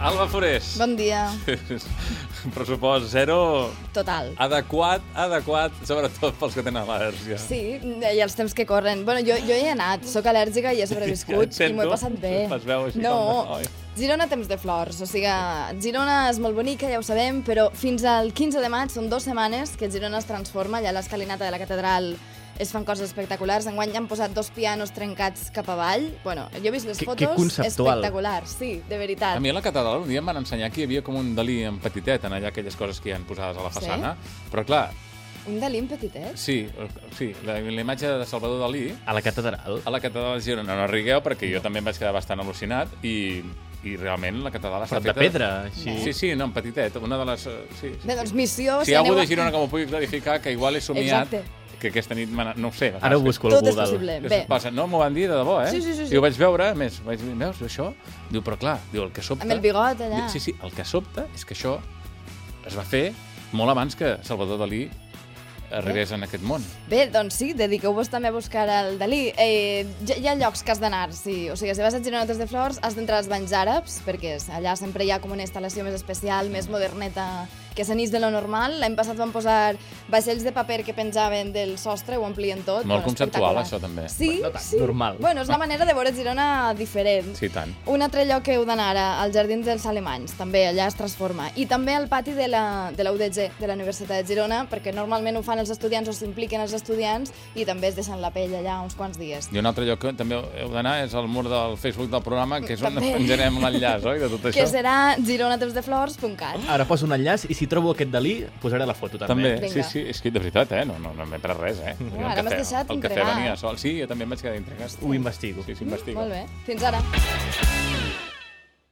Alba Forés. Bon dia. Pressupost zero. Total. Adequat, sobretot pels que tenen al·lèrgia. Sí, i els temps que corren. Bueno, jo hi he anat, sóc al·lèrgica i he sobreviscut i m'ho he passat bé. Es veu així no, Girona, temps de flors. O sigui, Girona és molt bonica, ja ho sabem, però fins al 15 de maig, són 2 setmanes, que Girona es transforma. Allà a l'escalinata de la catedral es fan coses espectaculars. Enguany ja han posat 2 pianos trencats cap avall. Bueno, jo he vist les fotos, espectaculars. Sí, de veritat. A mi a la catedral un dia em van ensenyar que hi havia com un Dalí en petitet, en allà aquelles coses que hi han posades a la façana. Sí? Però clar... Un Dalí en petitet? Sí, la imatge de Salvador Dalí... A la catedral? A la catedral de Girona. No rigueu, perquè jo també em vaig quedar bastant al·lucinat i realment la catedral està feta... Però de pedra, així. Sí, no, en petitet. Una de les... Bé, doncs missió... Si hi ha algú de Girona que m'ho pugui clarificar, que igual he somiat... Exacte. Que aquesta nit, no ho sé. Ara ho busco al Google. Tot és possible. Bé. Passa, no, m'ho van dir de debò, eh? Sí. I ho vaig veure, a més, vaig dir, veus, això? Diu, però clar, el que sobta... Amb el bigot, allà. Sí, el que sobta és que això es va fer molt abans que Salvador Dalí arribés en aquest món. Bé, doncs sí, dediqueu-vos també a buscar el Dalí. Hi ha llocs que has d'anar, sí. O sigui, si vas a Girona Tres de Flors, has d'entrar als banys àrabs, perquè allà sempre hi ha com una instal·lació més especial, més moderneta, que s'anís de lo normal. L'any passat van posar vaixells de paper que penjaven del sostre, ho amplien tot. Molt conceptual, això, també. Sí, no tant, sí. Normal. Bueno, és la manera de veure Girona diferent. Sí, tant. Un altre lloc que heu d'anar, als Jardins dels Alemanys, també, allà es transforma. I també al pati de la UDG, de la Universitat de Girona, perquè normalment ho fan els estudiants o s'impliquen els estudiants i també es deixen la pell allà uns quants dies. I un altre lloc que també heu d'anar és al mur del Facebook del programa, que és on penjarem l'enllaç, oi, de tot això? Que serà gironatempsdeflors.cat. Ara poso un enllaç i si trobo aquest Dalí, posaré la foto també. Sí, és que de veritat, no m'he pres res, No, ara m'has deixat el cafè intrigat. venia sol. Sí, jo també em vaig quedar intrigat. Ho investigo. Sí, s'investiga. Molt bé. Fins ara.